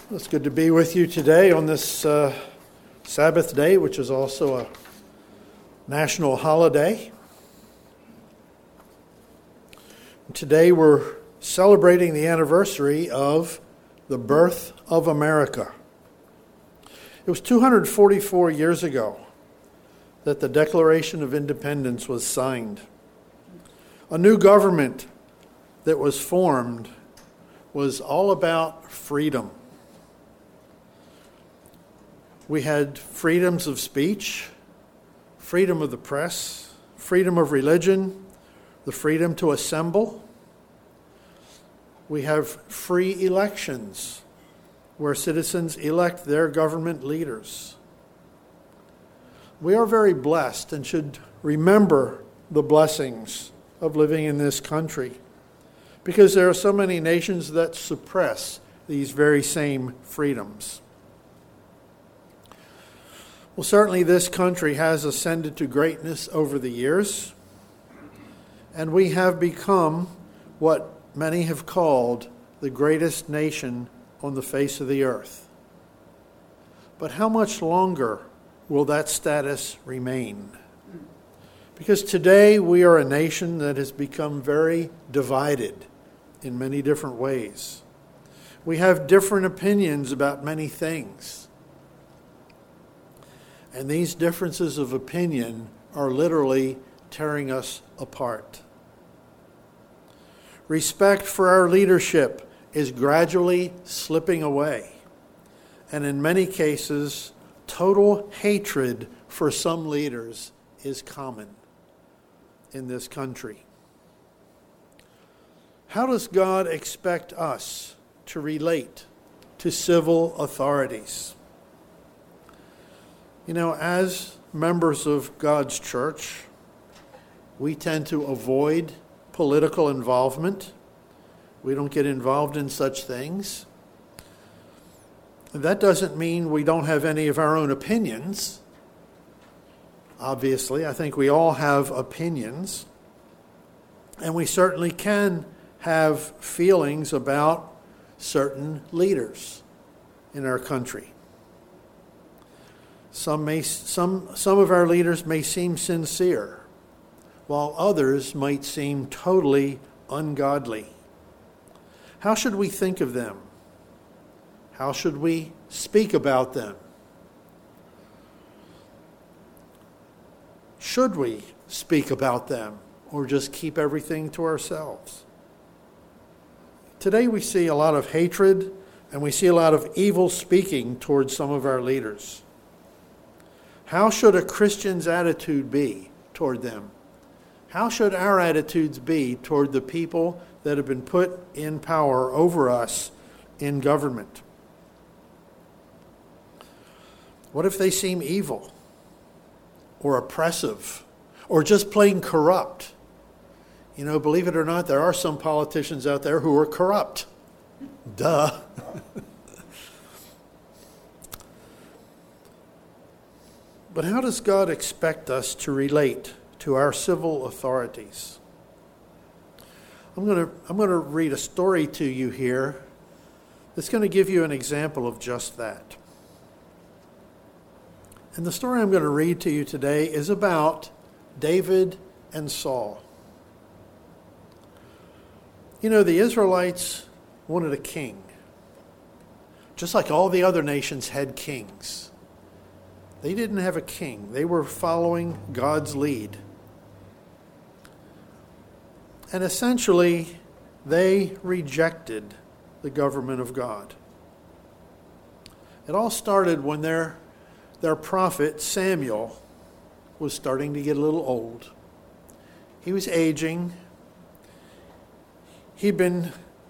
It's good to be with you today on this Sabbath day, which is also a national holiday. Today we're celebrating the anniversary of the birth of America. It was 244 years ago that the Declaration of Independence was signed. A new government that was formed was all about freedom. We had freedoms of speech, freedom of the press, freedom of religion, the freedom to assemble. We have free elections where citizens elect their government leaders. We are very blessed and should remember the blessings of living in this country because there are so many nations that suppress these very same freedoms. Well, certainly this country has ascended to greatness over the years, and we have become what many have called the greatest nation on the face of the earth. But how much longer will that status remain? Because today we are a nation that has become very divided in many different ways. We have different opinions about many things. And these differences of opinion are literally tearing us apart. Respect for our leadership is gradually slipping away. And in many cases, total hatred for some leaders is common in this country. How does God expect us to relate to civil authorities? You know, as members of God's church, we tend to avoid political involvement. We don't get involved in such things. That doesn't mean we don't have any of our own opinions. Obviously, I think we all have opinions. And we certainly can have feelings about certain leaders in our country. Some of our leaders may seem sincere, while others might seem totally ungodly. How should we think of them? How should we speak about them? Should we speak about them or just keep everything to ourselves? Today we see a lot of hatred and we see a lot of evil speaking towards some of our leaders. How should a Christian's attitude be toward them? How should our attitudes be toward the people that have been put in power over us in government? What if they seem evil or oppressive or just plain corrupt? You know, believe it or not, there are some politicians out there who are corrupt. Duh. But how does God expect us to relate to our civil authorities? I'm going to read a story to you here that's going to give you an example of just that. And the story I'm going to read to you today is about David and Saul. You know, the Israelites wanted a king, just like all the other nations had kings. They didn't have a king. They were following God's lead. And essentially, they rejected the government of God. It all started when their prophet Samuel was starting to get a little old. He was aging. He'd been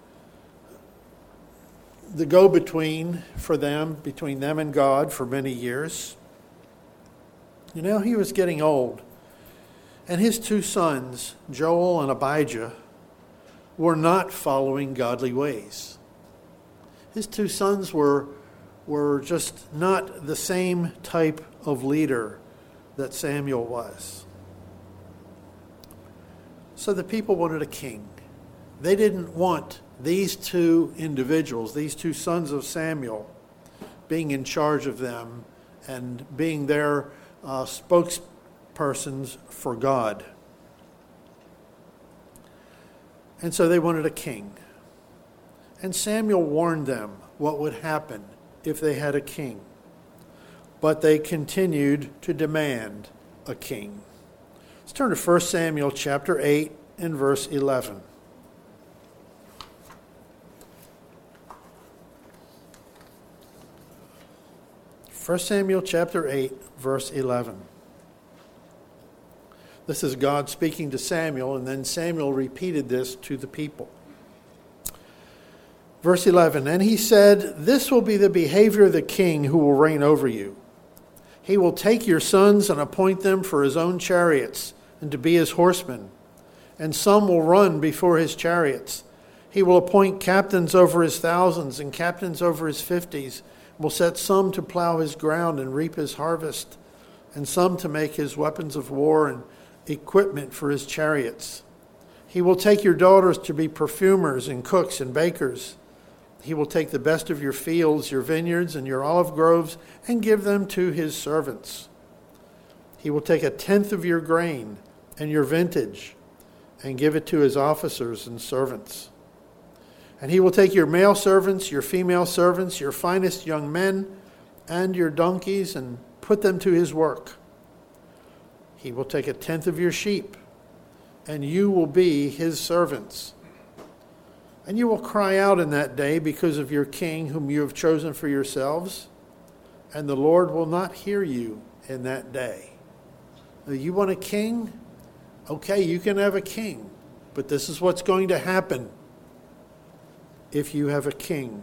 the go-between for them, between them and God for many years. You know, he was getting old. And his two sons, Joel and Abijah, were not following godly ways. His two sons were just not the same type of leader that Samuel was. So the people wanted a king. They didn't want these two individuals, these two sons of Samuel, being in charge of them and being their spokespersons for God. And so they wanted a king. And Samuel warned them what would happen if they had a king. But they continued to demand a king. Let's turn to 1 Samuel chapter 8 and verse 11. 1 Samuel chapter 8, verse 11. This is God speaking to Samuel, and then Samuel repeated this to the people. Verse 11, and he said, this will be the behavior of the king who will reign over you. He will take your sons and appoint them for his own chariots and to be his horsemen, and some will run before his chariots. He will appoint captains over his thousands and captains over his 50s, will set some to plow his ground and reap his harvest, and some to make his weapons of war and equipment for his chariots. He will take your daughters to be perfumers and cooks and bakers. He will take the best of your fields, your vineyards, and your olive groves, and give them to his servants. He will take 1/10 of your grain and your vintage, and give it to his officers and servants. And he will take your male servants, your female servants, your finest young men, and your donkeys, and put them to his work. He will take 1/10 of your sheep, and you will be his servants. And you will cry out in that day because of your king whom you have chosen for yourselves, and the Lord will not hear you in that day. Now, you want a king? Okay, you can have a king, but this is what's going to happen if you have a king.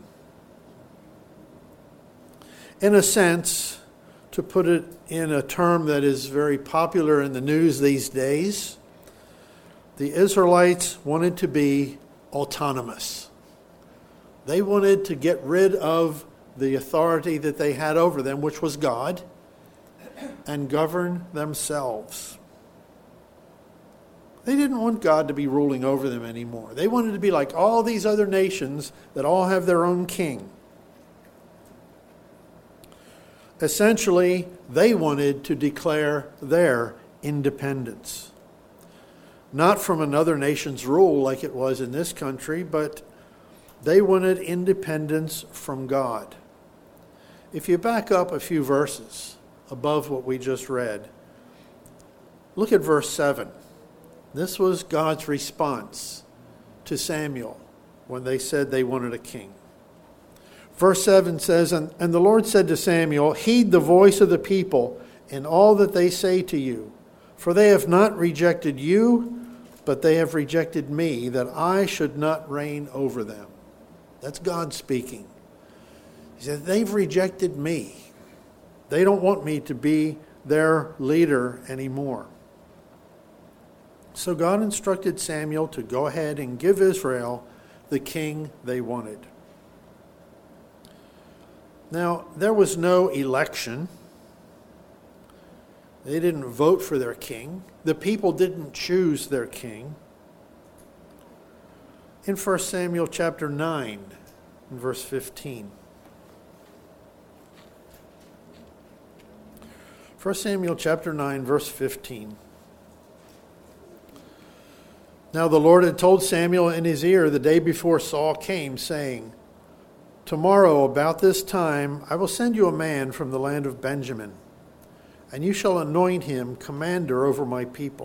In a sense, to put it in a term that is very popular in the news these days, the Israelites wanted to be autonomous. They wanted to get rid of the authority that they had over them, which was God, and govern themselves. They didn't want God to be ruling over them anymore. They wanted to be like all these other nations that all have their own king. Essentially, they wanted to declare their independence. Not from another nation's rule like it was in this country, but they wanted independence from God. If you back up a few verses above what we just read, look at verse 7. This was God's response to Samuel when they said they wanted a king. Verse 7 says, And the Lord said to Samuel, heed the voice of the people in all that they say to you, for they have not rejected you, but they have rejected me, that I should not reign over them. That's God speaking. He said, they've rejected me. They don't want me to be their leader anymore. So God instructed Samuel to go ahead and give Israel the king they wanted. Now, there was no election. They didn't vote for their king. The people didn't choose their king. In 1 Samuel chapter 9, and verse 15. 1 Samuel chapter 9, verse 15. Now the Lord had told Samuel in his ear the day before Saul came, saying, tomorrow about this time I will send you a man from the land of Benjamin, and you shall anoint him commander over my people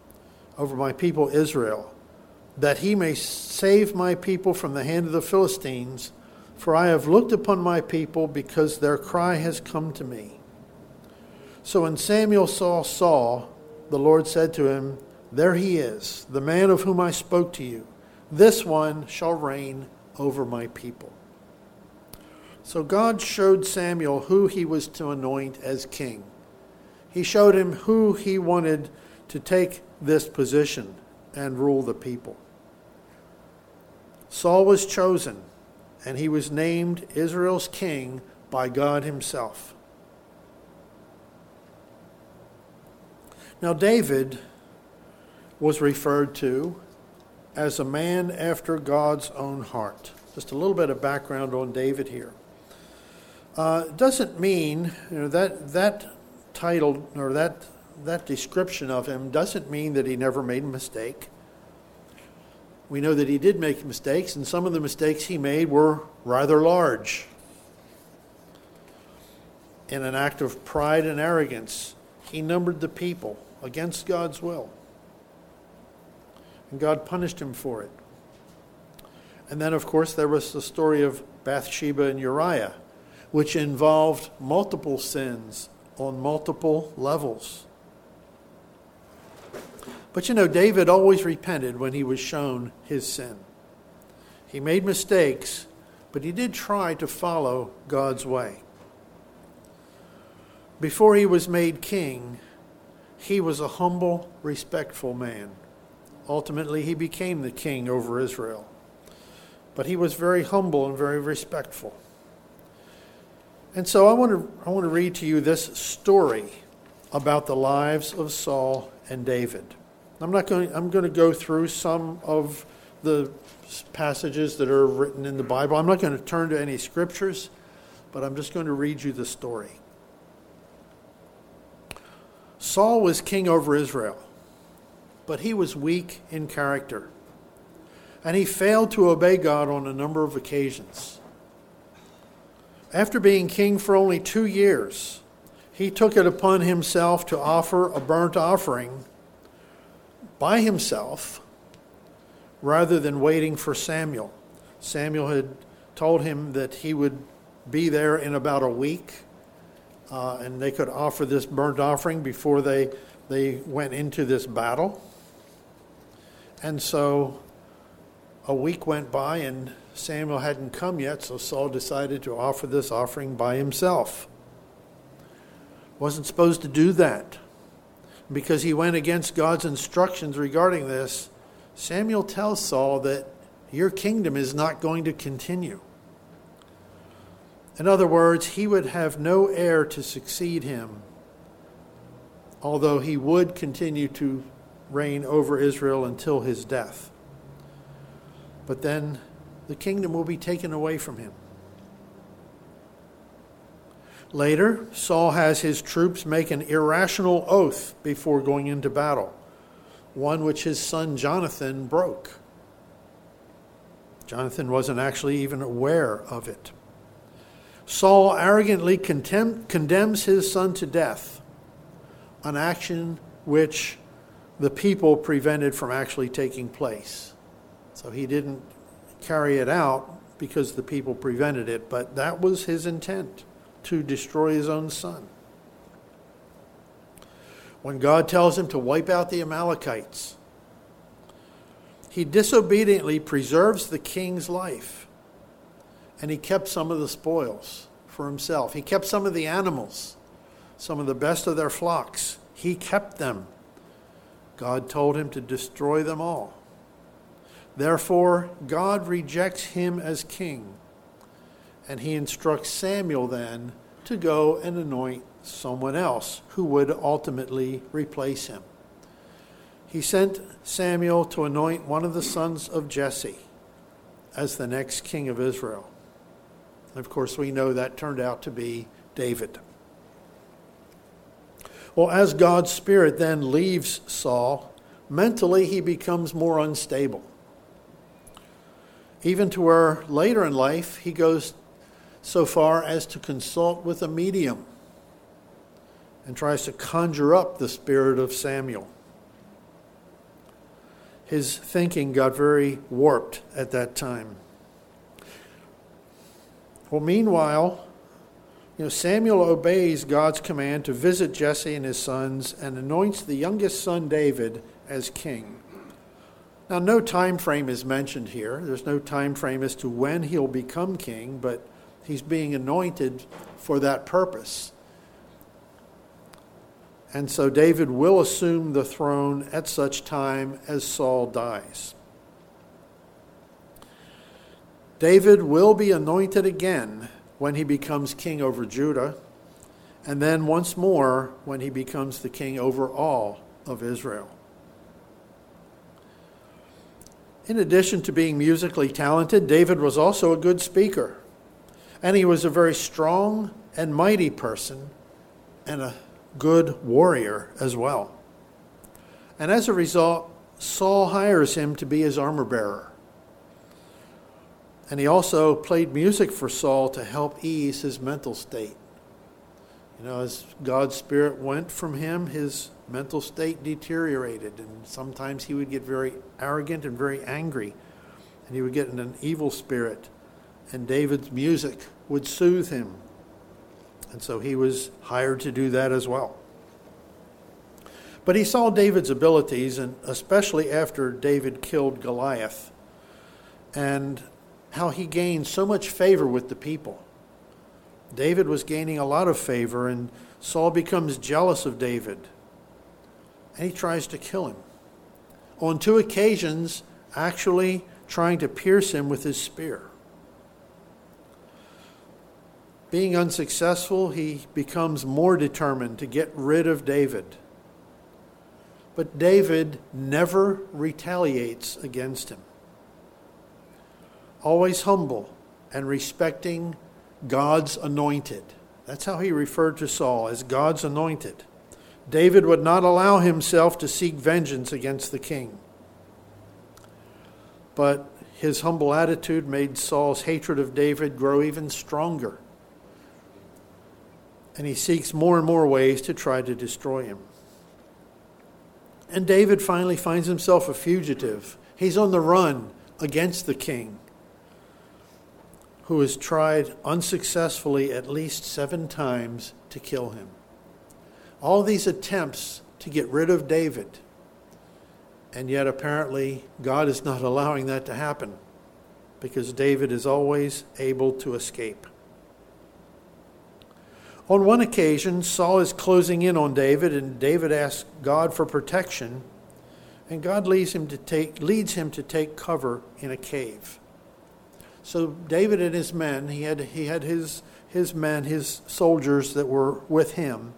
Israel, that he may save my people from the hand of the Philistines, for I have looked upon my people because their cry has come to me. So when Samuel saw Saul, the Lord said to him, there he is, the man of whom I spoke to you. This one shall reign over my people. So God showed Samuel who he was to anoint as king. He showed him who he wanted to take this position and rule the people. Saul was chosen, and he was named Israel's king by God himself. Now David was referred to as a man after God's own heart. Just a little bit of background on David here. Doesn't mean, that title or that description of him doesn't mean that he never made a mistake. We know that he did make mistakes, and some of the mistakes he made were rather large. In an act of pride and arrogance, he numbered the people against God's will. And God punished him for it. And then, of course, there was the story of Bathsheba and Uriah, which involved multiple sins on multiple levels. But David always repented when he was shown his sin. He made mistakes, but he did try to follow God's way. Before he was made king, he was a humble, respectful man. Ultimately, he became the king over Israel. But he was very humble and very respectful. And so I want to read to you this story about the lives of Saul and David. I'm going to go through some of the passages that are written in the Bible. I'm not going to turn to any scriptures, but I'm just going to read you the story. Saul was king over Israel, but he was weak in character, and he failed to obey God on a number of occasions. After being king for only 2 years, he took it upon himself to offer a burnt offering by himself rather than waiting for Samuel. Samuel had told him that he would be there in about a week, and they could offer this burnt offering before they went into this battle. And so a week went by and Samuel hadn't come yet, so Saul decided to offer this offering by himself. Wasn't supposed to do that. Because he went against God's instructions regarding this, Samuel tells Saul that your kingdom is not going to continue. In other words, he would have no heir to succeed him, although he would continue to reign over Israel until his death. But then the kingdom will be taken away from him. Later, Saul has his troops make an irrational oath before going into battle, one which his son Jonathan broke. Jonathan wasn't actually even aware of it. Saul arrogantly condemns his son to death, an action which the people prevented from actually taking place. So he didn't carry it out because the people prevented it, but that was his intent, to destroy his own son. When God tells him to wipe out the Amalekites, he disobediently preserves the king's life, and he kept some of the spoils for himself. He kept some of the animals, some of the best of their flocks. He kept them. God told him to destroy them all. Therefore, God rejects him as king, and he instructs Samuel then to go and anoint someone else who would ultimately replace him. He sent Samuel to anoint one of the sons of Jesse as the next king of Israel. Of course, we know that turned out to be David. Well, as God's Spirit then leaves Saul, mentally he becomes more unstable. Even to where later in life he goes so far as to consult with a medium and tries to conjure up the spirit of Samuel. His thinking got very warped at that time. Well, meanwhile, Samuel obeys God's command to visit Jesse and his sons and anoints the youngest son, David, as king. Now, no time frame is mentioned here. There's no time frame as to when he'll become king, but he's being anointed for that purpose. And so David will assume the throne at such time as Saul dies. David will be anointed again when he becomes king over Judah, and then once more when he becomes the king over all of Israel. In addition to being musically talented, David was also a good speaker. And he was a very strong and mighty person and a good warrior as well. And as a result, Saul hires him to be his armor bearer. And he also played music for Saul to help ease his mental state. You know, as God's Spirit went from him, his mental state deteriorated. And sometimes he would get very arrogant and very angry. And he would get in an evil spirit. And David's music would soothe him. And so he was hired to do that as well. But he saw David's abilities, and especially after David killed Goliath, and how he gained so much favor with the people. David was gaining a lot of favor, and Saul becomes jealous of David, and he tries to kill him. On 2 occasions, actually trying to pierce him with his spear. Being unsuccessful, he becomes more determined to get rid of David. But David never retaliates against him. Always humble and respecting God's anointed. That's how he referred to Saul, as God's anointed. David would not allow himself to seek vengeance against the king. But his humble attitude made Saul's hatred of David grow even stronger. And he seeks more and more ways to try to destroy him. And David finally finds himself a fugitive. He's on the run against the king, who has tried unsuccessfully at least 7 times to kill him. All these attempts to get rid of David, and yet apparently God is not allowing that to happen, because David is always able to escape. On one occasion, Saul is closing in on David, and David asks God for protection, and God leads him to take cover in a cave. So David and his men, he had his men, his soldiers that were with him,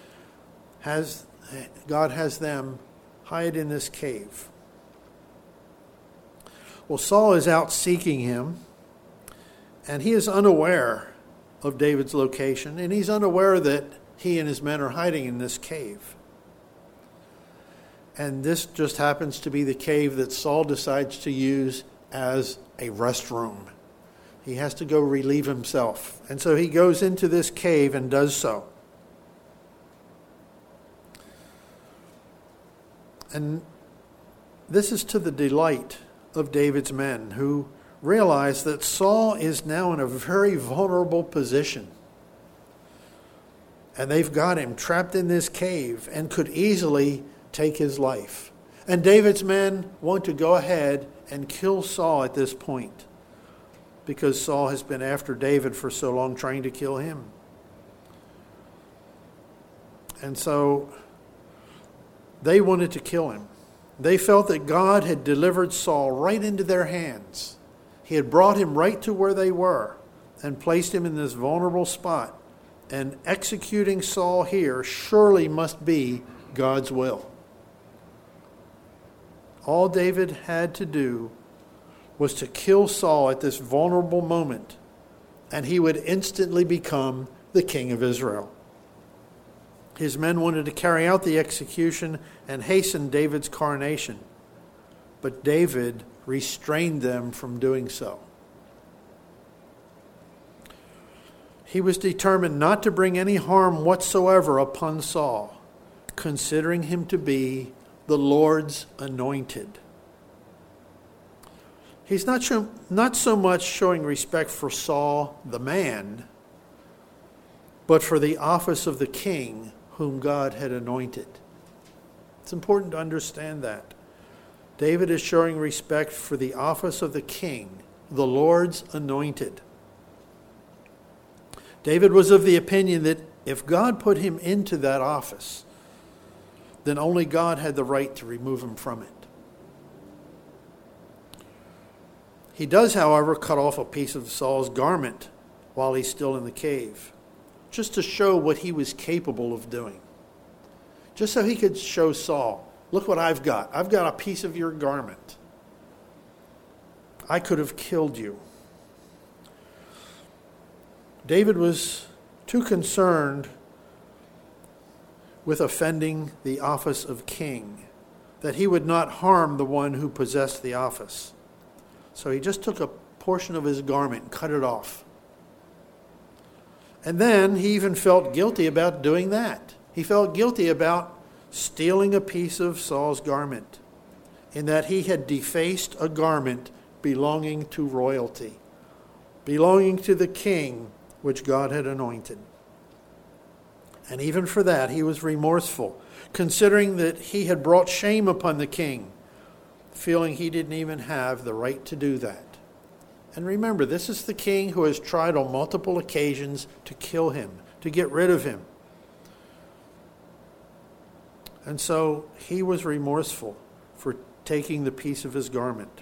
God has them hide in this cave. Well, Saul is out seeking him, and he is unaware of David's location, and he's unaware that he and his men are hiding in this cave. And this just happens to be the cave that Saul decides to use as a restroom. He has to go relieve himself. And so he goes into this cave and does so. And this is to the delight of David's men, who realize that Saul is now in a very vulnerable position. And they've got him trapped in this cave and could easily take his life. And David's men want to go ahead and kill Saul at this point, because Saul has been after David for so long, trying to kill him. And so they wanted to kill him. They felt that God had delivered Saul right into their hands. He had brought him right to where they were and placed him in this vulnerable spot. And executing Saul here surely must be God's will. All David had to do was to kill Saul at this vulnerable moment, and he would instantly become the king of Israel. His men wanted to carry out the execution and hasten David's coronation, but David restrained them from doing so. He was determined not to bring any harm whatsoever upon Saul, considering him to be the Lord's anointed. He's not so much showing respect for Saul, the man, but for the office of the king whom God had anointed. It's important to understand that. David is showing respect for the office of the king, the Lord's anointed. David was of the opinion that if God put him into that office, then only God had the right to remove him from it. He does, however, cut off a piece of Saul's garment while he's still in the cave, just to show what he was capable of doing. Just so he could show Saul, look what I've got. I've got a piece of your garment. I could have killed you. David was too concerned with offending the office of king that he would not harm the one who possessed the office. So he just took a portion of his garment and cut it off. And then he even felt guilty about doing that. He felt guilty about stealing a piece of Saul's garment, in that he had defaced a garment belonging to royalty, belonging to the king which God had anointed. And even for that, he was remorseful, considering that he had brought shame upon the king, feeling he didn't even have the right to do that. And remember, this is the king who has tried on multiple occasions to kill him, to get rid of him. And so he was remorseful for taking the piece of his garment.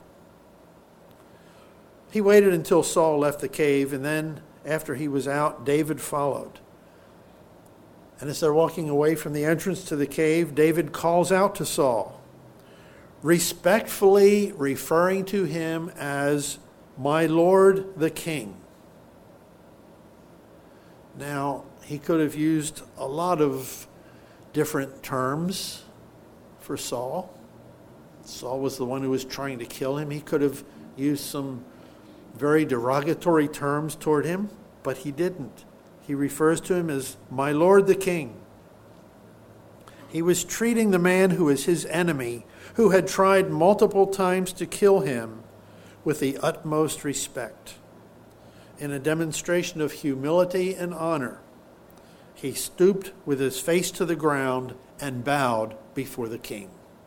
He waited until Saul left the cave, and then after he was out, David followed. And as they're walking away from the entrance to the cave, David calls out to Saul, respectfully referring to him as my Lord the King. Now, he could have used a lot of different terms for Saul. Saul was the one who was trying to kill him. He could have used some very derogatory terms toward him, but he didn't. He refers to him as my Lord the King. He was treating the man who is his enemy, who had tried multiple times to kill him, with the utmost respect. In a demonstration of humility and honor, he stooped with his face to the ground and bowed before the king.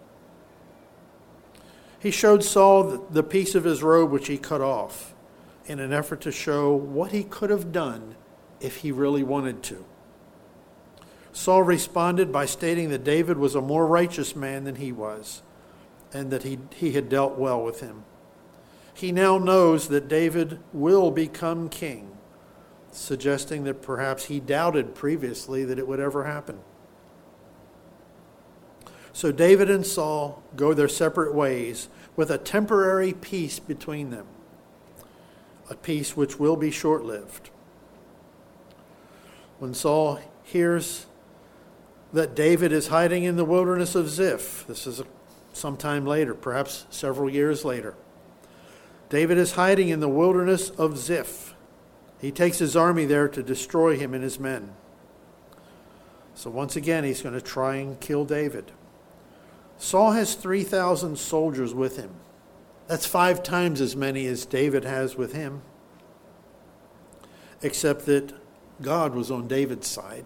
He showed Saul the piece of his robe which he cut off in an effort to show what he could have done if he really wanted to. Saul responded by stating that David was a more righteous man than he was, and that he had dealt well with him. He now knows that David will become king, suggesting that perhaps he doubted previously that it would ever happen. So David and Saul go their separate ways with a temporary peace between them, a peace which will be short-lived. When Saul hears that David is hiding in the wilderness of Ziph, this is sometime later, perhaps several years later, David is hiding in the wilderness of Ziph. He takes his army there to destroy him and his men. So once again, he's going to try and kill David. Saul has 3,000 soldiers with him. That's 5 times as many as David has with him, except that God was on David's side.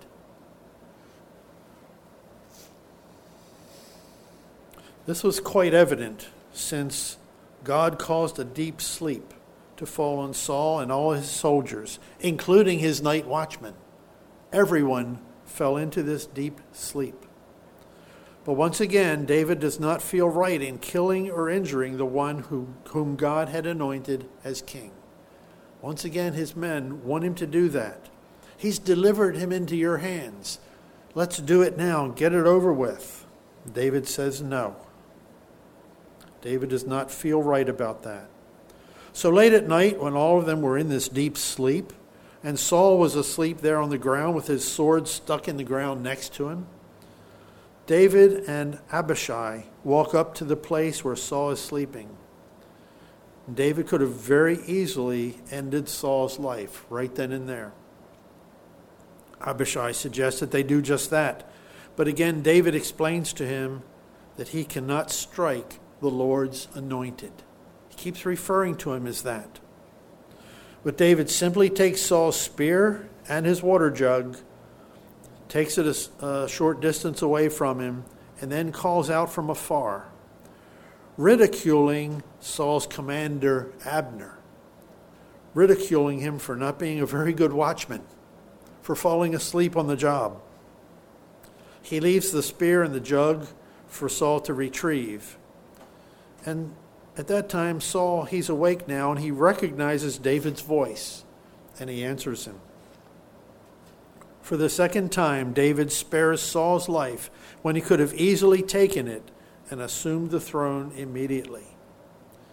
This was quite evident, since God caused a deep sleep to fall on Saul and all his soldiers, including his night watchmen. Everyone fell into this deep sleep. But once again, David does not feel right in killing or injuring the one whom God had anointed as king. Once again, his men want him to do that. He's delivered him into your hands. Let's do it now and get it over with. David says no. David does not feel right about that. So late at night, when all of them were in this deep sleep, and Saul was asleep there on the ground with his sword stuck in the ground next to him, David and Abishai walk up to the place where Saul is sleeping. David could have very easily ended Saul's life right then and there. Abishai suggests that they do just that. But again, David explains to him that he cannot strike the Lord's anointed. He keeps referring to him as that. But David simply takes Saul's spear and his water jug, takes it a short distance away from him, and then calls out from afar, ridiculing Saul's commander Abner, ridiculing him for not being a very good watchman, for falling asleep on the job. He leaves the spear and the jug for Saul to retrieve. And at that time, Saul, he's awake now, and he recognizes David's voice, and he answers him. For the second time, David spares Saul's life when he could have easily taken it and assumed the throne immediately.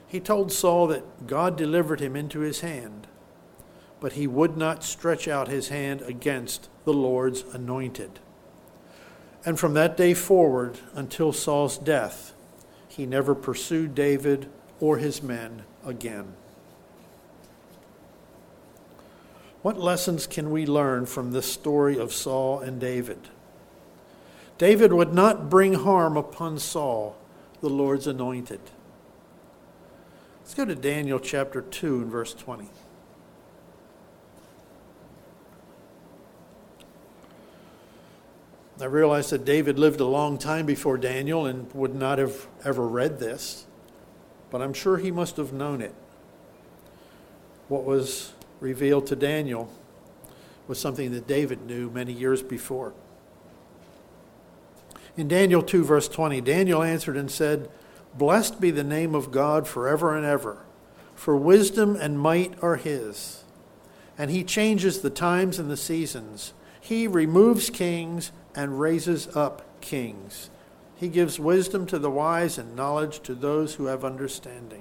He told Saul that God delivered him into his hand, but he would not stretch out his hand against the Lord's anointed. And from that day forward until Saul's death, he never pursued David or his men again. What lessons can we learn from this story of Saul and David? David would not bring harm upon Saul, the Lord's anointed. Let's go to Daniel chapter 2 and verse 20. I realize that David lived a long time before Daniel and would not have ever read this, but I'm sure he must have known it. What was revealed to Daniel was something that David knew many years before. In Daniel 2 verse 20, Daniel answered and said, "Blessed be the name of God forever and ever, for wisdom and might are his. And he changes the times and the seasons. He removes kings and raises up kings. He gives wisdom to the wise and knowledge to those who have understanding."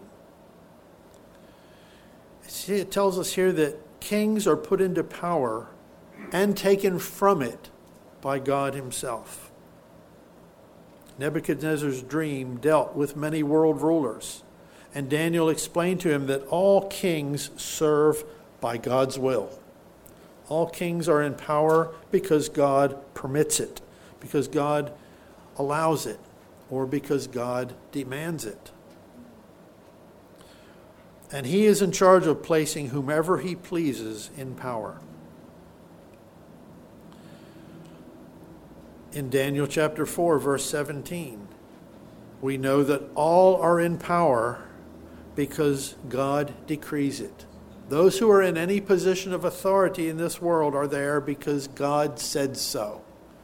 See, it tells us here that kings are put into power and taken from it by God himself. Nebuchadnezzar's dream dealt with many world rulers, and Daniel explained to him that all kings serve by God's will. All kings are in power because God permits it, because God allows it, or because God demands it. And he is in charge of placing whomever he pleases in power. In Daniel chapter 4, verse 17, we know that all are in power because God decrees it. Those who are in any position of authority in this world are there because God said so.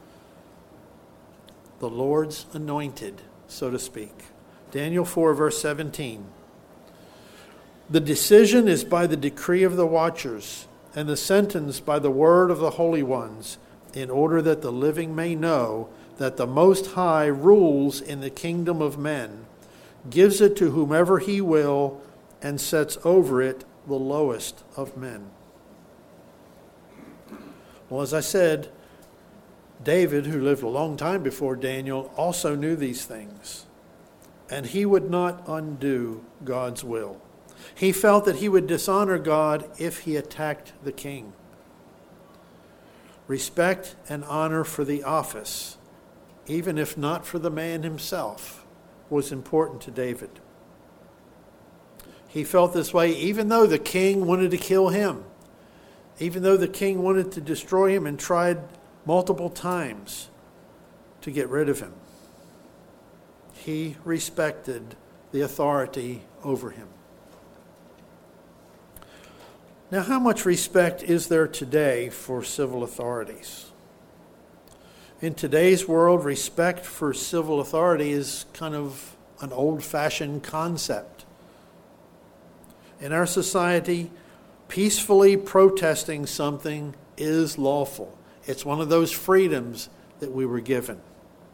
The Lord's anointed, so to speak. Daniel 4, verse 17. The decision is by the decree of the watchers, and the sentence by the word of the holy ones, in order that the living may know that the Most High rules in the kingdom of men, gives it to whomever he will, and sets over it the lowest of men. Well, as I said, David, who lived a long time before Daniel, also knew these things, and he would not undo God's will. He felt that he would dishonor God if he attacked the king. Respect and honor for the office, even if not for the man himself, was important to David. He felt this way even though the king wanted to kill him, even though the king wanted to destroy him and tried multiple times to get rid of him. He respected the authority over him. Now, how much respect is there today for civil authorities? In today's world, respect for civil authority is kind of an old-fashioned concept. In our society, peacefully protesting something is lawful. It's one of those freedoms that we were given.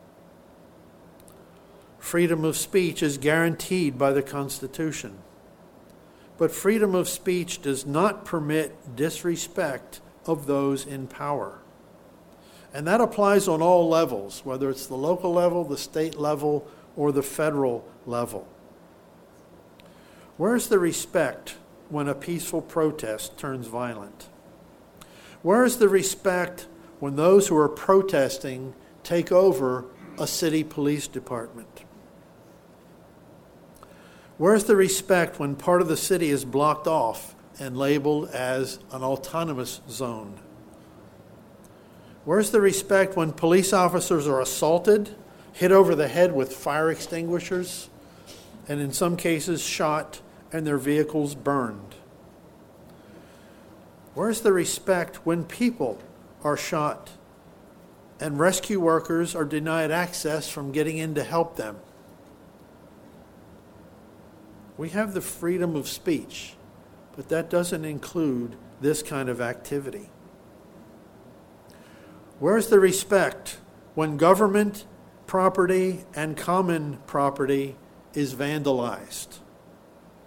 Freedom of speech is guaranteed by the Constitution. But freedom of speech does not permit disrespect of those in power. And that applies on all levels, whether it's the local level, the state level, or the federal level. Where's the respect when a peaceful protest turns violent? Where's the respect when those who are protesting take over a city police department? Where's the respect when part of the city is blocked off and labeled as an autonomous zone? Where's the respect when police officers are assaulted, hit over the head with fire extinguishers, and in some cases shot and their vehicles burned? Where's the respect when people are shot and rescue workers are denied access from getting in to help them? We have the freedom of speech, but that doesn't include this kind of activity. Where's the respect when government property and common property is vandalized?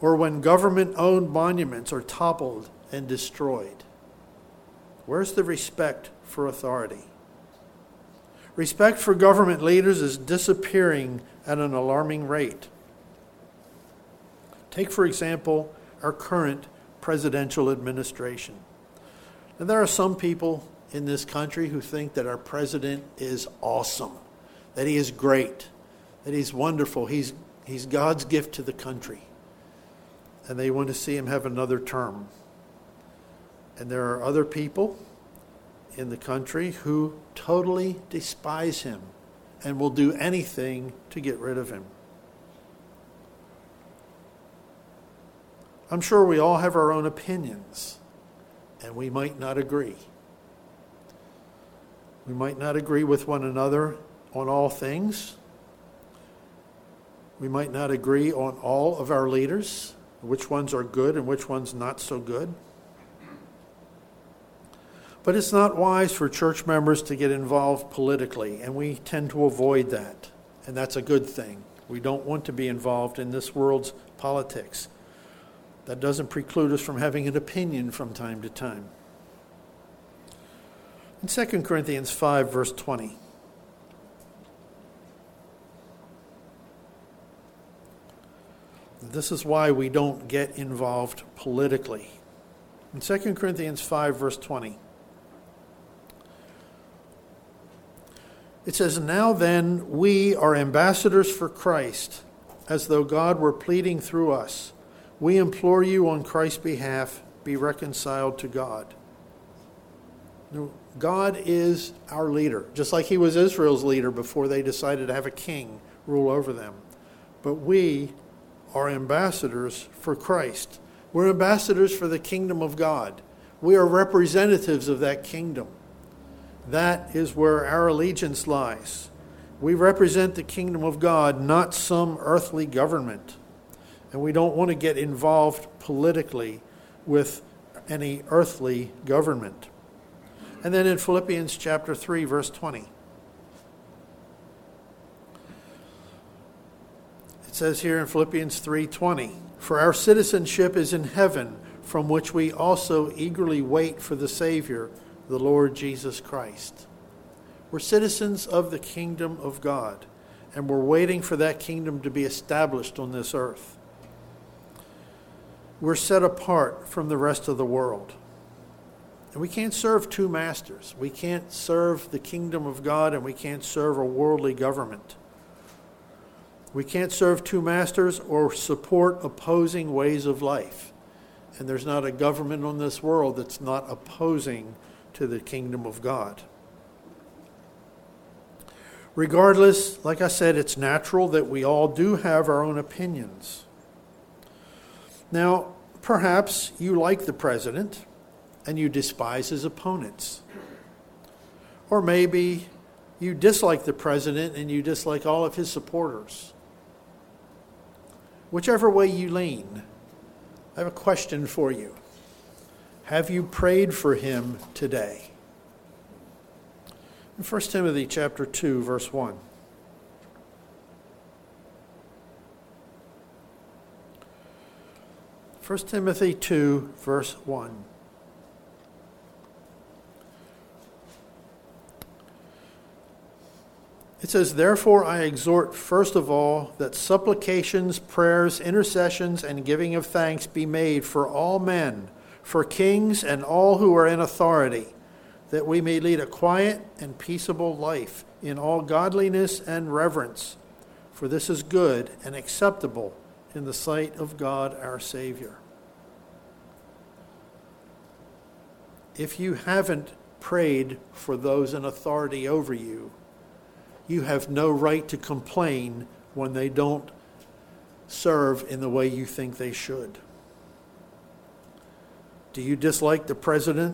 or when government-owned monuments are toppled and destroyed? Where's the respect for authority? Respect for government leaders is disappearing at an alarming rate. Take, for example, our current presidential administration. And there are some people in this country who think that our president is awesome, that he is great, that he's wonderful, he's God's gift to the country. And they want to see him have another term. And there are other people in the country who totally despise him and will do anything to get rid of him. I'm sure we all have our own opinions, and we might not agree. We might not agree with one another on all things. We might not agree on all of our leaders, which ones are good and which ones not so good. But it's not wise for church members to get involved politically, and we tend to avoid that. And that's a good thing. We don't want to be involved in this world's politics. That doesn't preclude us from having an opinion from time to time. In 2 Corinthians 5, verse 20. This is why we don't get involved politically. In 2 Corinthians 5, verse 20. It says, "Now then, we are ambassadors for Christ, as though God were pleading through us. We implore you on Christ's behalf, be reconciled to God." God is our leader, just like he was Israel's leader before they decided to have a king rule over them. But we are ambassadors for Christ. We're ambassadors for the kingdom of God. We are representatives of that kingdom. That is where our allegiance lies. We represent the kingdom of God, not some earthly government. And we don't want to get involved politically with any earthly government. And then in Philippians chapter 3, verse 20. It says here in Philippians 3:20, "For our citizenship is in heaven, from which we also eagerly wait for the Savior, the Lord Jesus Christ." We're citizens of the kingdom of God, and we're waiting for that kingdom to be established on this earth. We're set apart from the rest of the world. And we can't serve two masters. We can't serve the kingdom of God, and we can't serve a worldly government. We can't serve two masters or support opposing ways of life. And there's not a government on this world that's not opposing to the kingdom of God. Regardless, like I said, it's natural that we all do have our own opinions. Now, perhaps you like the president and you despise his opponents. Or maybe you dislike the president and you dislike all of his supporters. Whichever way you lean, I have a question for you. Have you prayed for him today? In 1 Timothy chapter 2, verse 1. First Timothy 2, verse 1. It says, "Therefore I exhort first of all that supplications, prayers, intercessions, and giving of thanks be made for all men, for kings and all who are in authority, that we may lead a quiet and peaceable life in all godliness and reverence. For this is good and acceptable in the sight of God our Savior." If you haven't prayed for those in authority over you, you have no right to complain when they don't serve in the way you think they should. Do you dislike the president?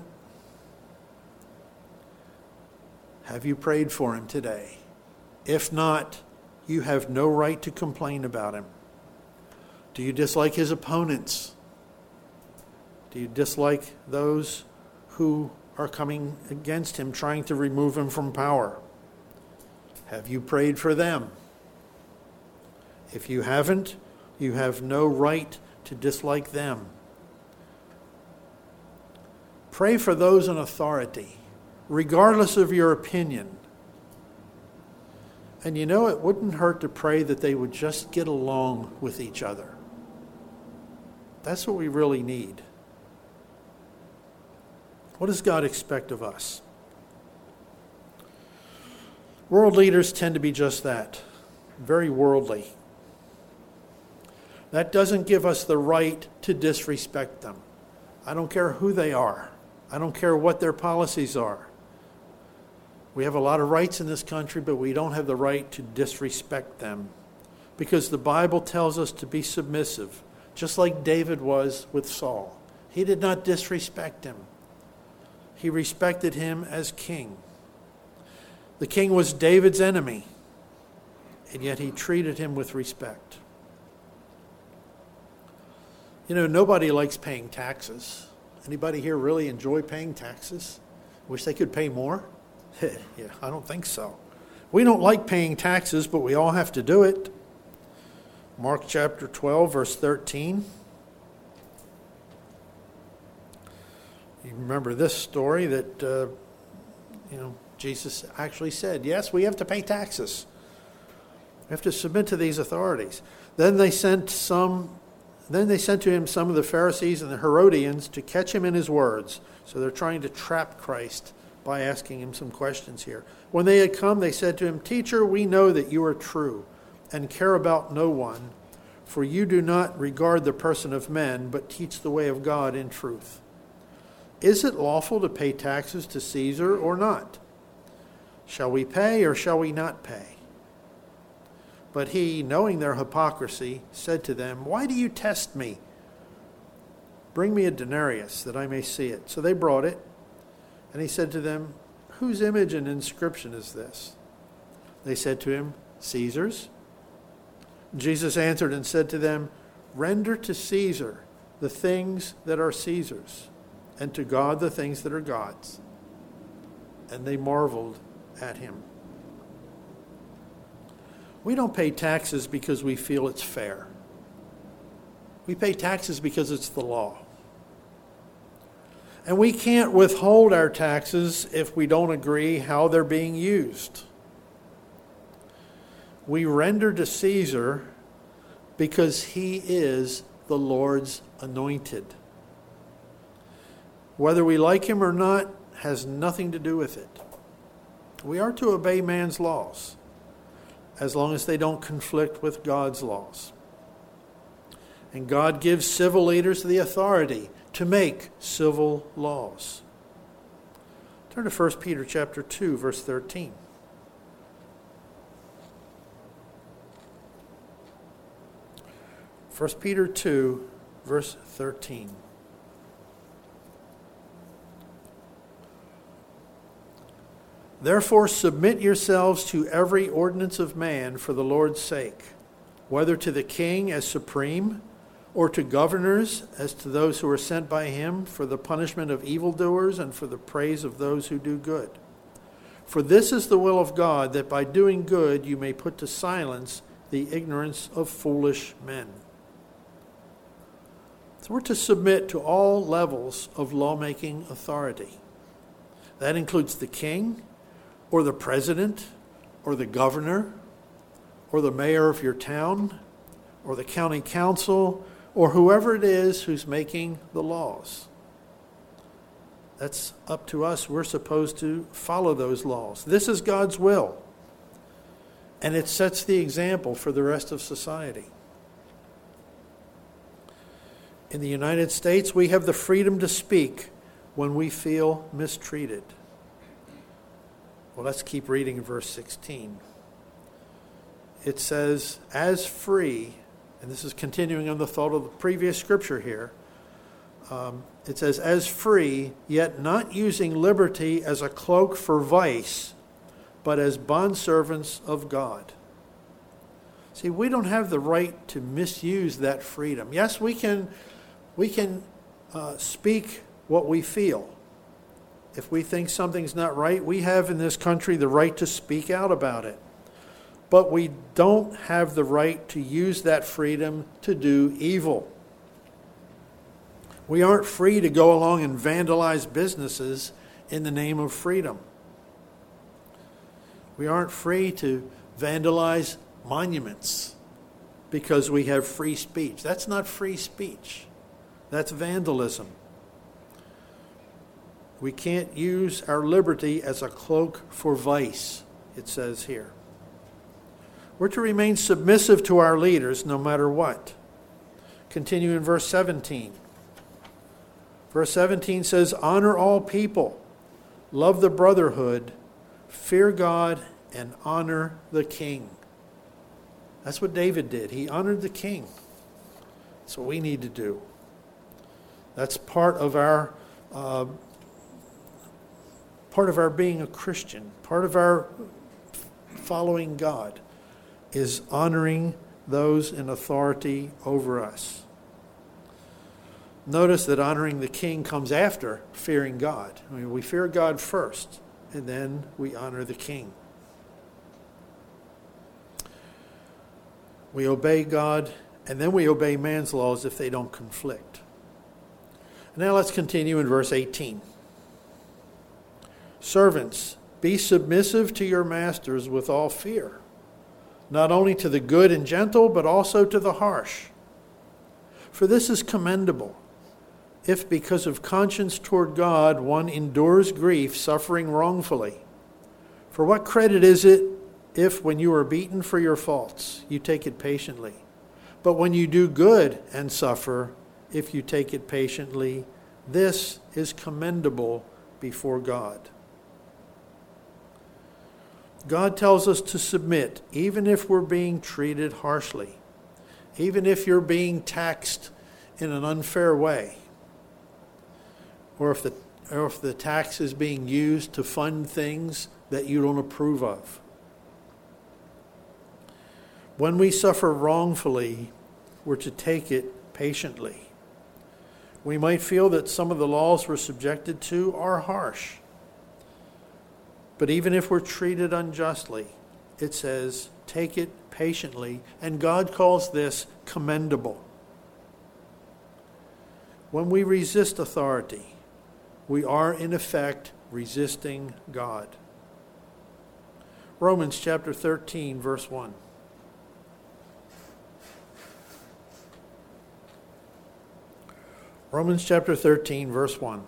Have you prayed for him today? If not, you have no right to complain about him. Do you dislike his opponents? Do you dislike those who are coming against him, trying to remove him from power? Have you prayed for them? If you haven't, you have no right to dislike them. Pray for those in authority, regardless of your opinion. And you know, it wouldn't hurt to pray that they would just get along with each other. That's what we really need. What does God expect of us? World leaders tend to be just that, very worldly. That doesn't give us the right to disrespect them. I don't care who they are. I don't care what their policies are. We have a lot of rights in this country, but we don't have the right to disrespect them, because the Bible tells us to be submissive, just like David was with Saul. He did not disrespect him. He respected him as king. The king was David's enemy, and yet he treated him with respect. You know, nobody likes paying taxes. Anybody here really enjoy paying taxes? Wish they could pay more? Yeah, I don't think so. We don't like paying taxes, but we all have to do it. Mark chapter 12, verse 13. You remember this story that, Jesus actually said, yes, we have to pay taxes. We have to submit to these authorities. Then they sent to him some of the Pharisees and the Herodians to catch him in his words. So they're trying to trap Christ by asking him some questions here. When they had come, they said to him, "Teacher, we know that you are true and care about no one, for you do not regard the person of men, but teach the way of God in truth. Is it lawful to pay taxes to Caesar or not? Shall we pay or shall we not pay?" But he, knowing their hypocrisy, said to them, "Why do you test me? Bring me a denarius that I may see it." So they brought it. And he said to them, "Whose image and inscription is this?" They said to him, "Caesar's." Jesus answered and said to them, "Render to Caesar the things that are Caesar's, and to God the things that are God's." And they marveled at him. We don't pay taxes because we feel it's fair. We pay taxes because it's the law. And we can't withhold our taxes if we don't agree how they're being used. We render to Caesar because he is the Lord's anointed. Whether we like him or not has nothing to do with it. We are to obey man's laws, as long as they don't conflict with God's laws. And God gives civil leaders the authority to make civil laws. Turn to 1 Peter chapter 2, verse 13. 1 Peter 2, verse 13. "Therefore submit yourselves to every ordinance of man for the Lord's sake, whether to the king as supreme, or to governors as to those who are sent by him for the punishment of evildoers and for the praise of those who do good. For this is the will of God, that by doing good you may put to silence the ignorance of foolish men." So we're to submit to all levels of lawmaking authority. That includes the king, or the president, or the governor, or the mayor of your town, or the county council, or whoever it is who's making the laws. That's up to us. We're supposed to follow those laws. This is God's will, and it sets the example for the rest of society. In the United States, we have the freedom to speak when we feel mistreated. Well, let's keep reading in verse 16. It says, "As free," and this is continuing on the thought of the previous scripture here. It says, "As free, yet not using liberty as a cloak for vice, but as bondservants of God." See, we don't have the right to misuse that freedom. Yes, we can speak what we feel. If we think something's not right, we have in this country the right to speak out about it. But we don't have the right to use that freedom to do evil. We aren't free to go along and vandalize businesses in the name of freedom. We aren't free to vandalize monuments because we have free speech. That's not free speech. That's vandalism. We can't use our liberty as a cloak for vice, it says here. We're to remain submissive to our leaders no matter what. Continue in verse 17. Verse 17 says, honor all people, love the brotherhood, fear God, and honor the king. That's what David did. He honored the king. That's what we need to do. That's part of our being a Christian, part of our following God, is honoring those in authority over us. Notice that honoring the king comes after fearing God. I mean, we fear God first, and then we honor the king. We obey God, and then we obey man's laws if they don't conflict. Now let's continue in verse 18. Servants, be submissive to your masters with all fear, not only to the good and gentle, but also to the harsh. For this is commendable, if because of conscience toward God one endures grief, suffering wrongfully. For what credit is it if, when you are beaten for your faults, you take it patiently? But when you do good and suffer, if you take it patiently, this is commendable before God. God tells us to submit, even if we're being treated harshly, even if you're being taxed in an unfair way, or if the tax is being used to fund things that you don't approve of. When we suffer wrongfully, we're to take it patiently. We might feel that some of the laws we're subjected to are harsh. But even if we're treated unjustly, it says, take it patiently. And God calls this commendable. When we resist authority, we are in effect resisting God. Romans chapter 13, verse 1. Romans chapter 13, verse 1.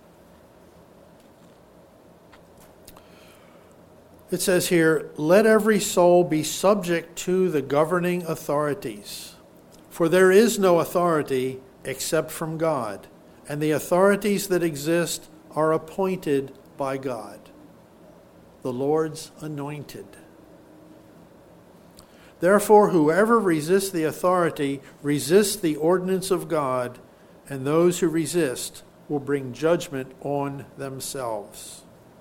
It says here, let every soul be subject to the governing authorities, for there is no authority except from God, and the authorities that exist are appointed by God, the Lord's anointed. Therefore, whoever resists the authority resists the ordinance of God, and those who resist will bring judgment on themselves.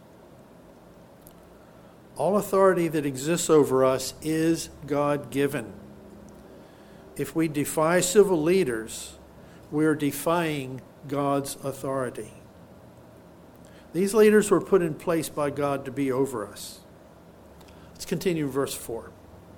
All authority that exists over us is God-given. If we defy civil leaders, we are defying God's authority. These leaders were put in place by God to be over us. Let's continue verse 4.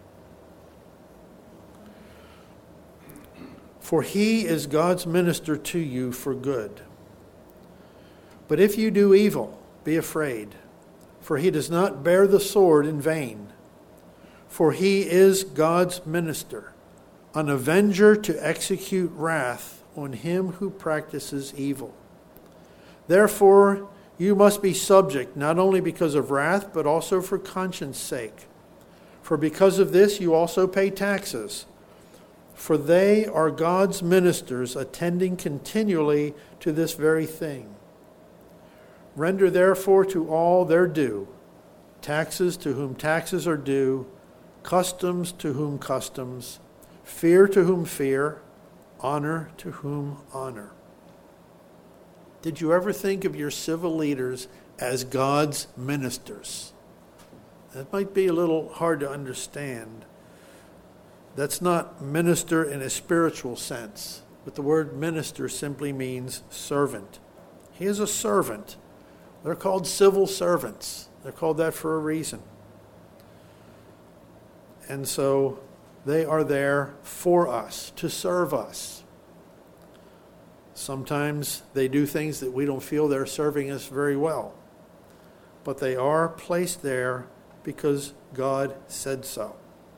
For he is God's minister to you for good. But if you do evil, be afraid, for he does not bear the sword in vain. For he is God's minister, an avenger to execute wrath on him who practices evil. Therefore, you must be subject, not only because of wrath, but also for conscience sake. For because of this you also pay taxes. For they are God's ministers, attending continually to this very thing. Render therefore to all their due, taxes to whom taxes are due, customs to whom customs, fear to whom fear, honor to whom honor. Did you ever think of your civil leaders as God's ministers? That might be a little hard to understand. That's not minister in a spiritual sense, but the word minister simply means servant. He is a servant. They're called civil servants. They're called that for a reason. And so they are there for us, to serve us. Sometimes they do things that we don't feel they're serving us very well. But they are placed there because God said so.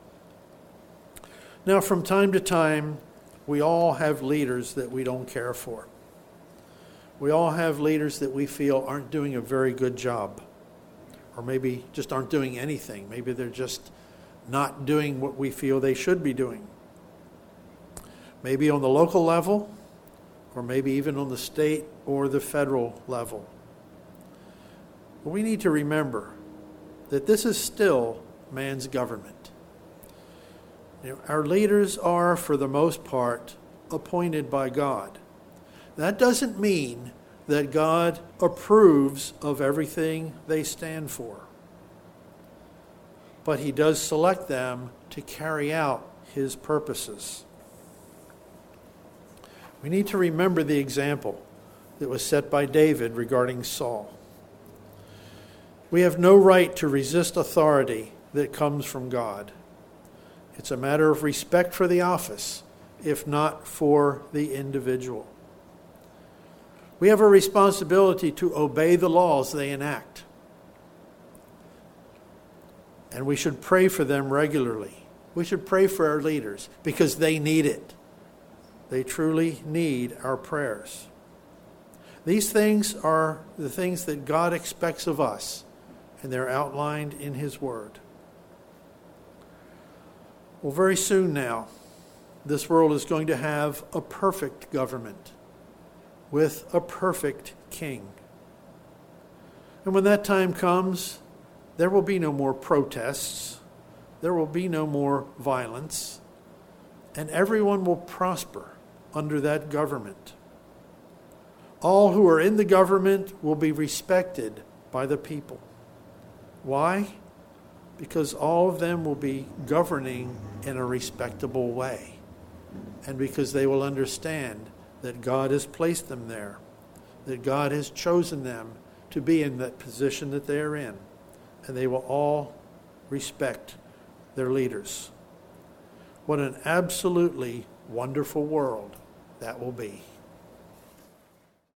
Now, from time to time, we all have leaders that we don't care for. We all have leaders that we feel aren't doing a very good job, or maybe just aren't doing anything. Maybe they're just not doing what we feel they should be doing. Maybe on the local level, or maybe even on the state or the federal level. But we need to remember that this is still man's government. Our leaders are, for the most part, appointed by God. That doesn't mean that God approves of everything they stand for. But he does select them to carry out his purposes. We need to remember the example that was set by David regarding Saul. We have no right to resist authority that comes from God. It's a matter of respect for the office, if not for the individual. We have a responsibility to obey the laws they enact. And we should pray for them regularly. We should pray for our leaders because they need it. They truly need our prayers. These things are the things that God expects of us, and they're outlined in his word. Well, very soon now, this world is going to have a perfect government with a perfect king. And when that time comes, there will be no more protests. There will be no more violence. And everyone will prosper under that government. All who are in the government will be respected by the people. Why? Because all of them will be governing in a respectable way. And because they will understand that God has placed them there, that God has chosen them to be in that position that they are in. And they will all respect their leaders. What an absolutely wonderful world that will be.